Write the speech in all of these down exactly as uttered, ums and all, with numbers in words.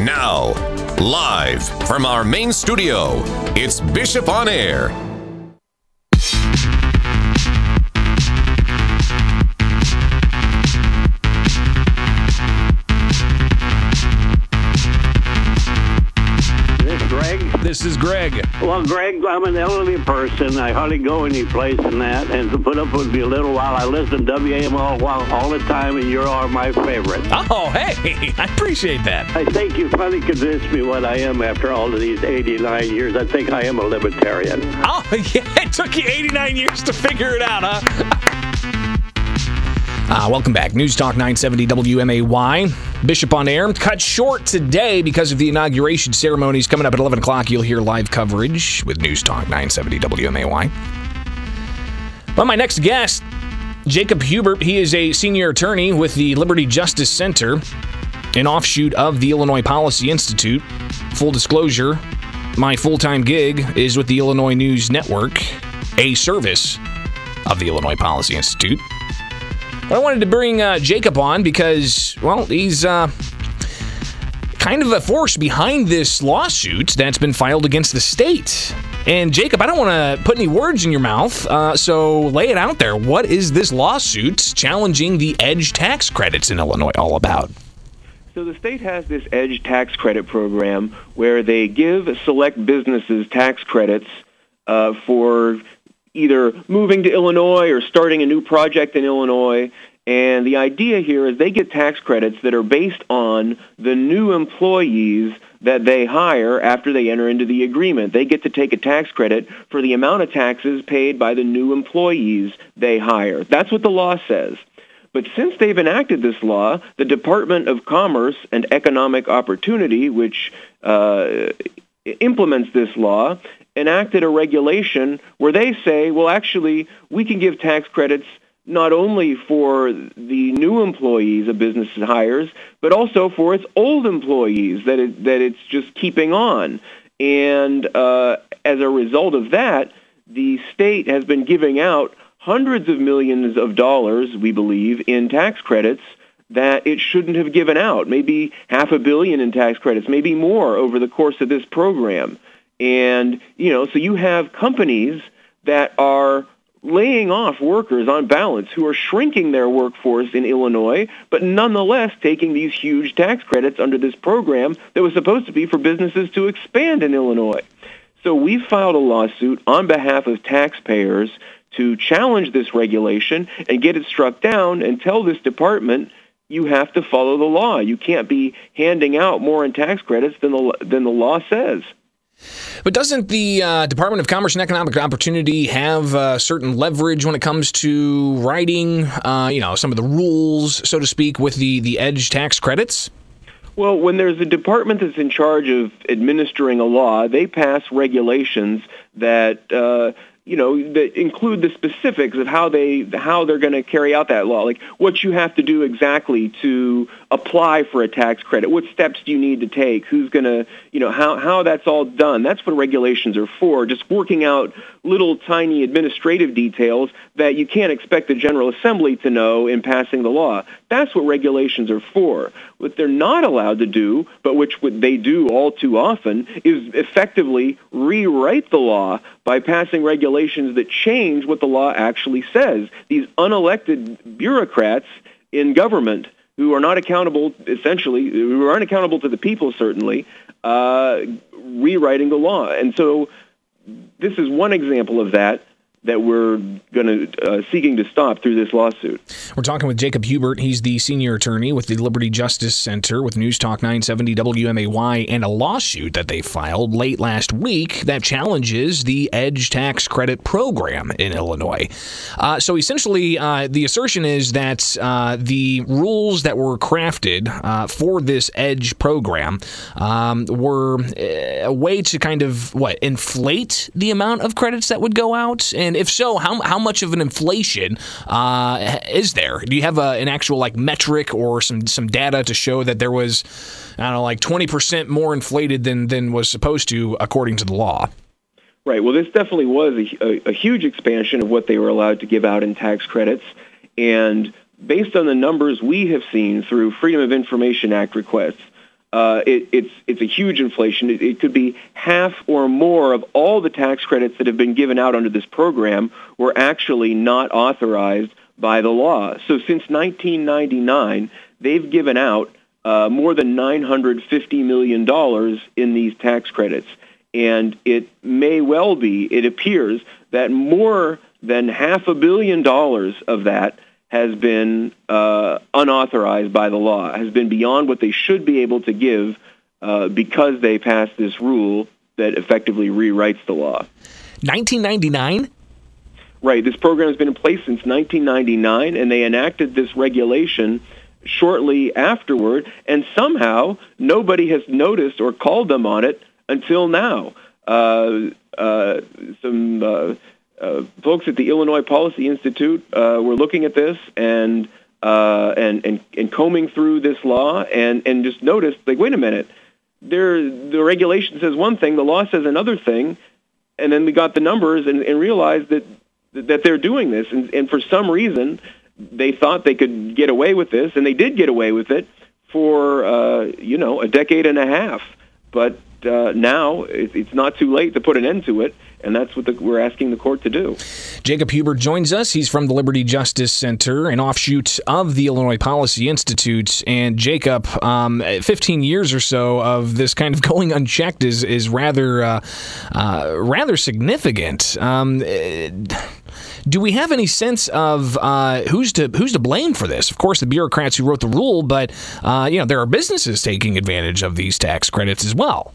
Now, live from our main studio, it's Bishop on Air. This is Greg. Well, Greg, I'm an elderly person. I hardly go any place in that, and to put up with me a little while, I listen to W A M all, all the time, and you are my favorite. Oh, hey, I appreciate that. I think you finally convinced me what I am after all of these eighty-nine years. I think I am a libertarian. Oh, yeah, it took you eighty-nine years to figure it out, huh? Uh, welcome back. News Talk nine seventy W M A Y. Bishop on Air. Cut short today because of the inauguration ceremonies. Coming up at eleven o'clock, you'll hear live coverage with News Talk nine seventy W M A Y. Well, my next guest, Jacob Hubert. He is a senior attorney with the Liberty Justice Center, an offshoot of the Illinois Policy Institute. Full disclosure, my full-time gig is with the Illinois News Network, a service of the Illinois Policy Institute. But I wanted to bring uh, Jacob on because, well, he's uh, kind of a force behind this lawsuit that's been filed against the state. And Jacob, I don't want to put any words in your mouth, uh, so lay it out there. What is this lawsuit challenging the EDGE tax credits in Illinois all about? So the state has this EDGE tax credit program where they give select businesses tax credits uh, for either moving to Illinois or starting a new project in Illinois. And the idea here is they get tax credits that are based on the new employees that they hire after they enter into the agreement. They get to take a tax credit for the amount of taxes paid by the new employees they hire. That's what the law says. But since they've enacted this law, the Department of Commerce and Economic Opportunity, which uh, implements this law, enacted a regulation where they say, well, actually, we can give tax credits not only for the new employees a business hires, but also for its old employees that it, that it's just keeping on. And uh, as a result of that, the state has been giving out hundreds of millions of dollars, we believe, in tax credits that it shouldn't have given out, maybe half a billion in tax credits, maybe more over the course of this program. And, you know, so you have companies that are laying off workers on balance who are shrinking their workforce in Illinois, but nonetheless taking these huge tax credits under this program that was supposed to be for businesses to expand in Illinois. So we filed a lawsuit on behalf of taxpayers to challenge this regulation and get it struck down and tell this department, you have to follow the law. You can't be handing out more in tax credits than the, than the law says. But doesn't the uh, Department of Commerce and Economic Opportunity have uh, certain leverage when it comes to writing, uh, you know, some of the rules, so to speak, with the, the EDGE tax credits? Well, when there's a department that's in charge of administering a law, they pass regulations that uh, you know, that include the specifics of how they how they're going to carry out that law, like what you have to do exactly to apply for a tax credit, what steps do you need to take, who's going to, you know, how how that's all done. That's what regulations are for, just working out little tiny administrative details that you can't expect the General Assembly to know in passing the law. That's what regulations are for. What they're not allowed to do, but which they do all too often, is effectively rewrite the law by passing regulations that change what the law actually says. These unelected bureaucrats in government who are not accountable, essentially, who aren't accountable to the people, certainly, uh, rewriting the law. And so this is one example of that that we're going to uh, seeking to stop through this lawsuit. We're talking with Jacob Hubert. He's the senior attorney with the Liberty Justice Center with News Talk nine seventy W M A Y and a lawsuit that they filed late last week that challenges the EDGE tax credit program in Illinois. Uh, so essentially, uh, the assertion is that uh, the rules that were crafted uh, for this EDGE program um, were a way to kind of, what, inflate the amount of credits that would go out? And if so, how how much of an inflation uh, is there? Do you have a, an actual like metric or some, some data to show that there was, I don't know, like twenty percent more inflated than, than was supposed to according to the law? Right. Well, this definitely was a, a, a huge expansion of what they were allowed to give out in tax credits. And based on the numbers we have seen through Freedom of Information Act requests, uh, it, it's it's a huge inflation. It, it could be half or more of all the tax credits that have been given out under this program were actually not authorized by the law. So since nineteen ninety-nine, they've given out uh, more than nine hundred fifty million dollars in these tax credits. And it may well be, it appears, that more than half a billion dollars of that has been uh, unauthorized by the law, has been beyond what they should be able to give uh, because they passed this rule that effectively rewrites the law. nineteen ninety-nine? Right. This program has been in place since nineteen ninety-nine, and they enacted this regulation shortly afterward, and somehow nobody has noticed or called them on it until now. Uh, uh, some uh, uh, folks at the Illinois Policy Institute uh, were looking at this and, uh, and and and combing through this law, and, and just noticed, like, wait a minute, there the regulation says one thing, the law says another thing, and then we got the numbers and, and realized that that they're doing this, and, and for some reason they thought they could get away with this, and they did get away with it for uh, you know a decade and a half, but. Uh, now it's not too late to put an end to it, and that's what the, we're asking the court to do. Jacob Hubert joins us. He's from the Liberty Justice Center, an offshoot of the Illinois Policy Institute. And Jacob, um, fifteen years or so of this kind of going unchecked is is rather uh, uh, rather significant. Um, Do we have any sense of uh, who's to who's to blame for this? Of course, the bureaucrats who wrote the rule, but uh, you know there are businesses taking advantage of these tax credits as well.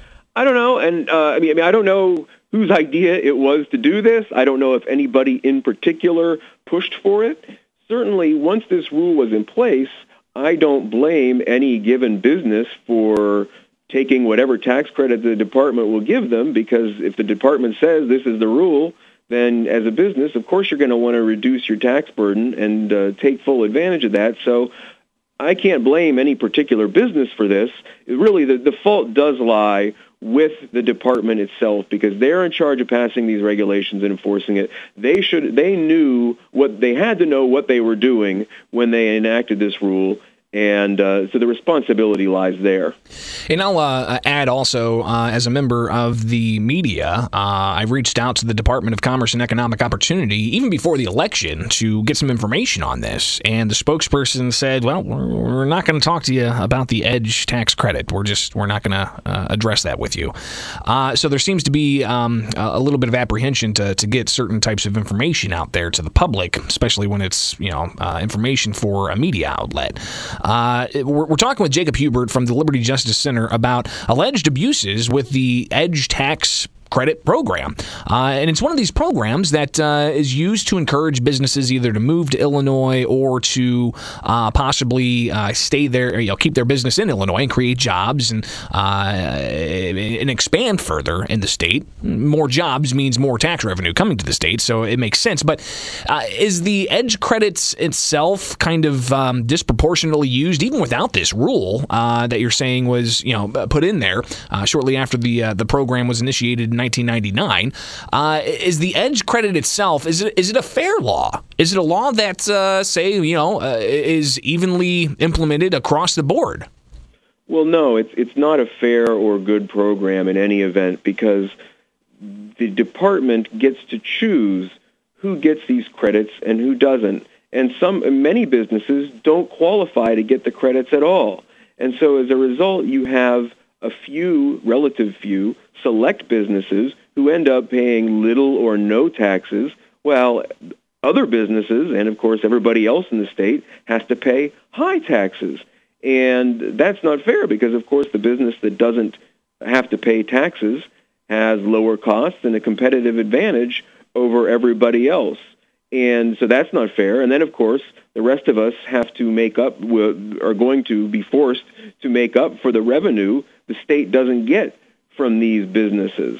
I don't know, and uh, I mean, I mean, I don't know whose idea it was to do this. I don't know if anybody in particular pushed for it. Certainly, once this rule was in place, I don't blame any given business for taking whatever tax credit the department will give them, because if the department says this is the rule, then as a business, of course, you're going to want to reduce your tax burden and uh, take full advantage of that. So I can't blame any particular business for this. Really, the, the fault does lie with the department itself, because they're in charge of passing these regulations and enforcing it. They should, they knew what they had to know what they were doing when they enacted this rule. And uh, so the responsibility lies there. And I'll uh, add also, uh, as a member of the media, uh, I reached out to the Department of Commerce and Economic Opportunity even before the election to get some information on this. And the spokesperson said, well, we're not going to talk to you about the EDGE tax credit. We're just, we're not going to uh, address that with you. Uh, so there seems to be um, a little bit of apprehension to, to get certain types of information out there to the public, especially when it's, you know, uh, information for a media outlet. Uh, we're, we're talking with Jacob Hubert from the Liberty Justice Center about alleged abuses with the EDGE tax credit program. Uh, and it's one of these programs that uh, is used to encourage businesses either to move to Illinois or to uh, possibly uh, stay there, you know, keep their business in Illinois and create jobs and uh, and expand further in the state. More jobs means more tax revenue coming to the state, so it makes sense. But uh, is the EDGE credits itself kind of um, disproportionately used, even without this rule uh, that you're saying was, you know, put in there uh, shortly after the uh, the program was initiated in nineteen ninety-nine. Uh, is the EDGE credit itself, is it is it a fair law? Is it a law that, uh, say, you know, uh, is evenly implemented across the board? Well, no, it's it's not a fair or good program in any event, because the department gets to choose who gets these credits and who doesn't. And some many businesses don't qualify to get the credits at all. And so as a result, you have a few, relative few, select businesses who end up paying little or no taxes, while other businesses, and of course everybody else in the state, has to pay high taxes. And that's not fair, because of course the business that doesn't have to pay taxes has lower costs and a competitive advantage over everybody else. And so that's not fair. And then, of course, the rest of us have to make up, are going to be forced to make up for the revenue the state doesn't get from these businesses.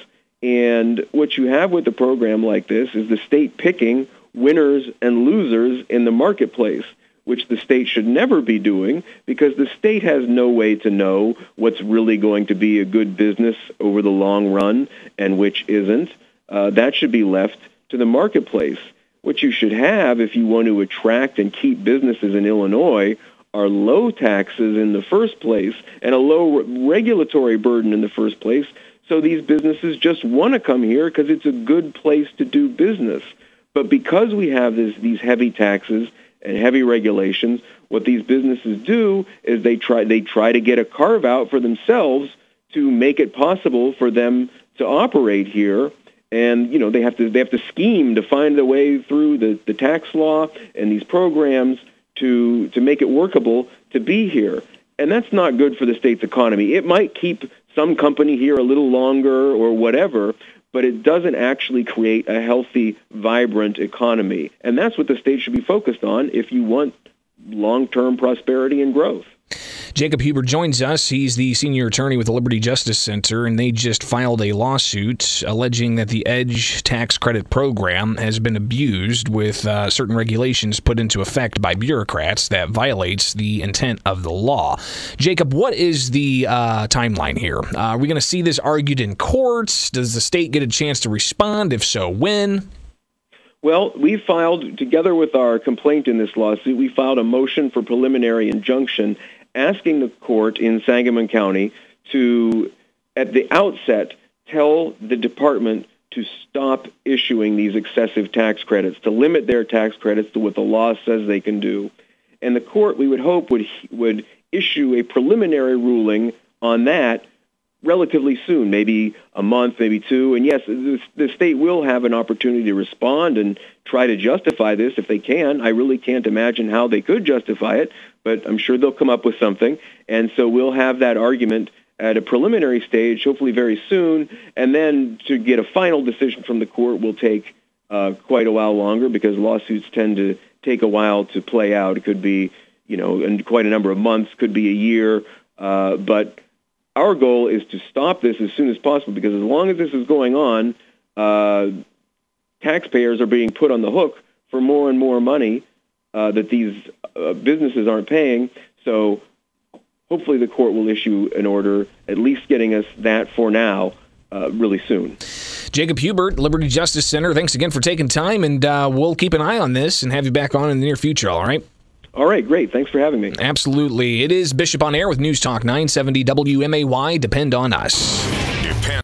And what you have with a program like this is the state picking winners and losers in the marketplace, which the state should never be doing, because the state has no way to know what's really going to be a good business over the long run and which isn't. Uh, that should be left to the marketplace. What you should have, if you want to attract and keep businesses in Illinois, are low taxes in the first place and a low re- regulatory burden in the first place. So these businesses just want to come here because it's a good place to do business. But because we have this, these heavy taxes and heavy regulations, what these businesses do is they try they try to get a carve out for themselves to make it possible for them to operate here. And you know they have to they have to scheme to find a way through the, the tax law and these programs to to make it workable to be here. And that's not good for the state's economy. It might keep some company here a little longer or whatever, but it doesn't actually create a healthy, vibrant economy. And that's what the state should be focused on if you want long-term prosperity and growth. Jacob Hubert joins us. He's the senior attorney with the Liberty Justice Center, and they just filed a lawsuit alleging that the EDGE tax credit program has been abused with uh, certain regulations put into effect by bureaucrats that violates the intent of the law. Jacob, what is the uh, timeline here? Uh, are we going to see this argued in courts? Does the state get a chance to respond? If so, when? Well, we filed, together with our complaint in this lawsuit, we filed a motion for preliminary injunction asking the court in Sangamon County to, at the outset, tell the department to stop issuing these excessive tax credits, to limit their tax credits to what the law says they can do. And the court, we would hope, would would issue a preliminary ruling on that relatively soon, maybe a month, maybe two. And yes, the state will have an opportunity to respond and try to justify this if they can. I really can't imagine how they could justify it, but I'm sure they'll come up with something. And so we'll have that argument at a preliminary stage, hopefully very soon. And then to get a final decision from the court will take uh, quite a while longer because lawsuits tend to take a while to play out. It could be, you know, in quite a number of months, could be a year. Uh, but our goal is to stop this as soon as possible because as long as this is going on, uh, taxpayers are being put on the hook for more and more money uh, that these uh, businesses aren't paying. So hopefully the court will issue an order, at least getting us that for now, uh, really soon. Jacob Hubert, Liberty Justice Center, thanks again for taking time, and uh, we'll keep an eye on this and have you back on in the near future, all right? All right, great. Thanks for having me. Absolutely. It is Bishop on Air with News Talk nine seventy W M A Y. Depend on us.